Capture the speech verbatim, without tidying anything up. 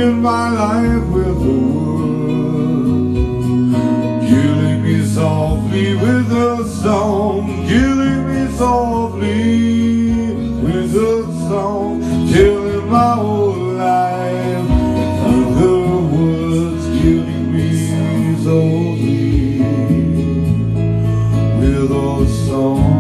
Killing my life with the words, killing me softly with a song, killing me softly with a song, killing my whole life with the words, killing me softly with a song.